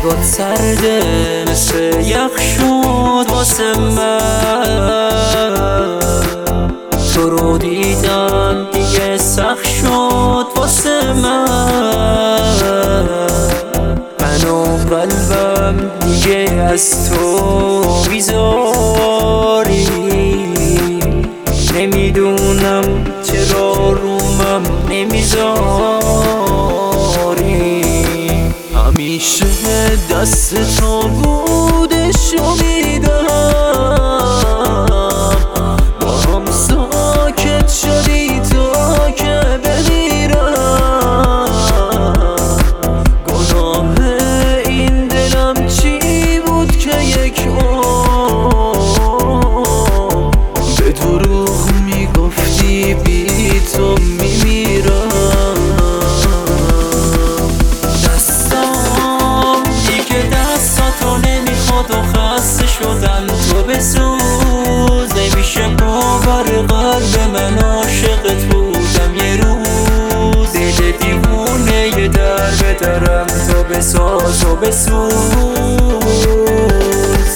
نگات سرده مثل یخ شد واسه من، تو رو دیدم دیگه سخت شد واسه من و قلبم دیگه از تو بیزاری. نمیدونم چرا رومم نمیذاری، همیشه دست تو بودشو میدم، با هم ساکت شدی تا که بمیرم. گناه این دلم چی بود که یک عمر به دروغ میگفتی بی تو میمیرم. دستام دیگه دستاتو نمیخواد و خسته شدم تو بسوز. نمیشه باور قلب من عاشقت بودم یه روز. دل دیوونه یه در به درم تو بساز و بسوز.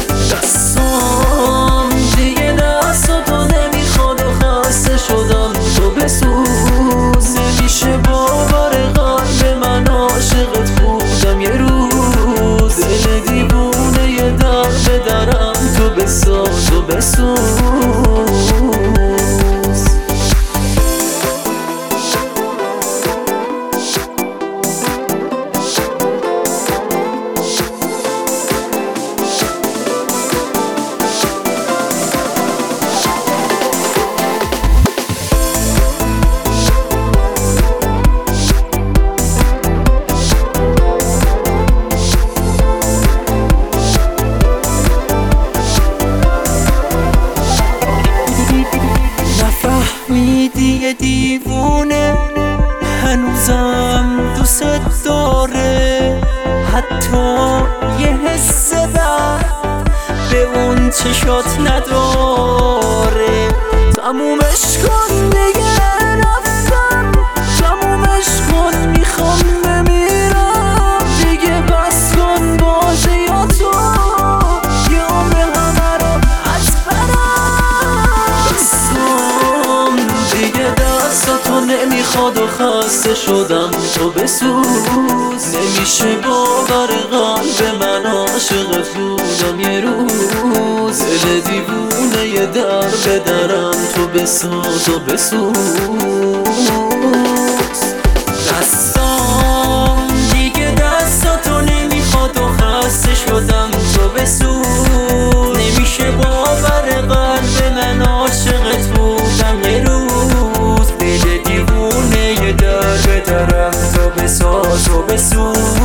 دستام دیگه دستاتو نمیخواد و خسته شدم تو بسوز. نمیشه باور قلب من عاشقت بودم یه روز. دل دیوونه یه در به درم تو بساز و بسوز. یه دیوونه هنوزم دوست داره، حتی یه حس بد به اون چشات نداره. تمومش کن دیگه رفتم، تمومش کن میخوام بمیرم دیگه. بس کن بازیاتو یه عمر همه رو از برم. دستم دیگه دستاتو نمیخواد و خسته شدم تو بسوز. نمیشه باور قلب من عاشقت بودم یه روز. دل دیوونه یه در به درم تو بساز و بسوز. دستام دیگه دستاتو نمیخواد و خسته شدم تو بسوز. نمیشه باور قلب من عاشقت بودم یه روز. دل دیوونه یه در به درم تو بساز و بسوز.